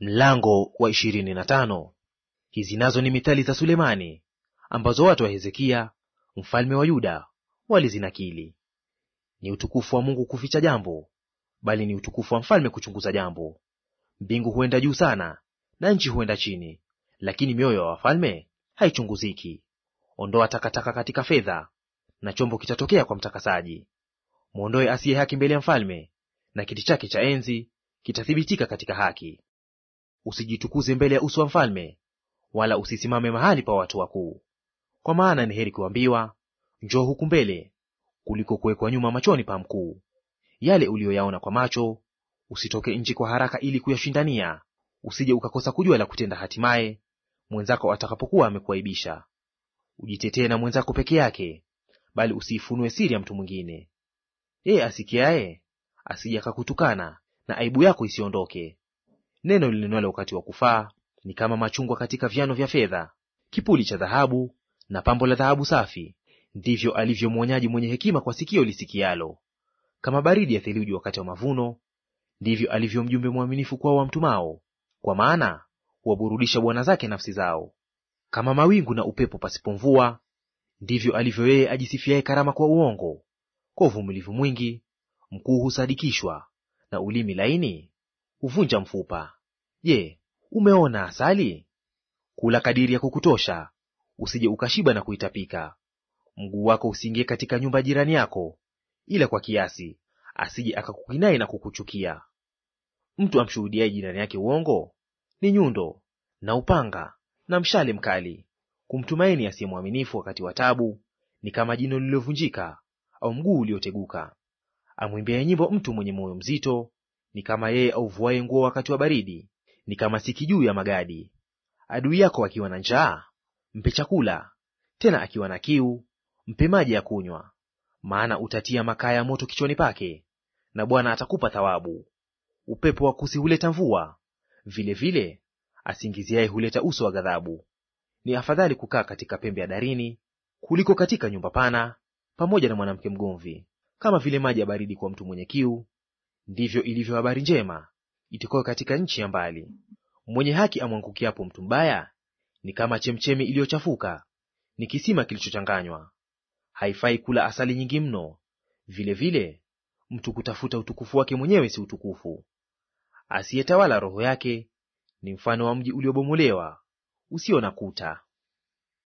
Mlango wa 25. Hizi nazo ni mithali za Sulemani, ambazo watu wa Hezekia mfalme wa Yuda walizinakili. Ni utukufu wa Mungu kuficha jambo, bali ni utukufu wa mfalme kuchunguza jambo. Mbingu huenda juu sana, na nchi huenda chini, lakini mioyo ya wafalme haichunguziki. Ondoa takataka katika fedha, na chombo kitatokea kwa mtakasaji. Mwondoe asiye haki mbele ya mfalme, na kiti chake cha enzi kitathibitika katika haki. Usijitukuze mbele ya uso wa mfalme, wala usisimame mahali pa watu wakuu. Kwa maana ni heri kuambiwa, njoo huku mbele, kuliko kuwekwa nyuma machoni pa mkuu. Yale uliyoyaona kwa macho, usitoke nje kwa haraka ili kuyashindania, usije ukakosa kujua la kutenda hatimaye, mwenzako atakapokuwa amekuaibisha. Ujitetee na mwenzako peke yake, bali usiifunue siri ya mtu mwingine. Yeye asikiaye asije akakutukana, na aibu yako isiondoke. Neno lilinenwalo wakati wa kufaa ni kama machungwa katika vyano vya fedha, kipuli cha dhahabu na pambo la dhahabu safi. Ndivyo alivyo mwonyaji mwenye hekima kwa sikio lisikialo. Kama baridi ya theluji wakati wa mavuno, ndivyo alivyo mjumbe mwaminifu kwao wamtumao, kwa maana huwaburudisha bwana zake nafsi zao. Kama mawingu na upepo pasipo mvua, ndivyo alivyo yeye ajisifiaye karama kwa uongo. Kwa uvumilivu mwingi mkuu husadikishwa, na ulimi laini huvunja mfupa. Je, umeona asali? Kula kadiri ya kukutosha, usije ukashiba na kuitapika. Mguu wako usiingie katika nyumba ya jirani yako, ila kwa kiasi, asije akakukinai na kukuchukia. Mtu amshuhudiaye jirani yake uongo ni nyundo na upanga na mshale mkali. Kumtumaini asiye mwaminifu wakati wa taabu ni kama jino lililovunjika au mguu ulioteguka. Amwimbiaye nyimbo mtu mwenye moyo mzito ni kama yeye auvuaye nguo wakati wa baridi, ni kama siki juu ya magadi. Adui yako akiwa na njaa, mpe chakula; tena akiwa na kiu, mpe maji ya kunywa. Maana utatia makaa ya moto kichwani pake, na Bwana atakupa thawabu. Upepo wa kusi huleta mvua, vilevile asingiziaye huleta uso wa ghadhabu. Ni afadhali kukaa katika pembe ya darini kuliko katika nyumba pana pamoja na mwanamke mgomvi. Kama vile maji ya baridi kwa mtu mwenye kiu, ndivyo ilivyo habari njema itokayo katika nchi ya mbali. Mwenye haki amwangukiapo mtu mbaya ni kama chemchemi iliyochafuka, ni kisima kilichochanganywa. Haifai kula asali nyingi mno, vilevile mtu kutafuta utukufu wake mwenyewe si utukufu. Asiyetawala roho yake ni mfano wa mji uliobomolewa usio na kuta.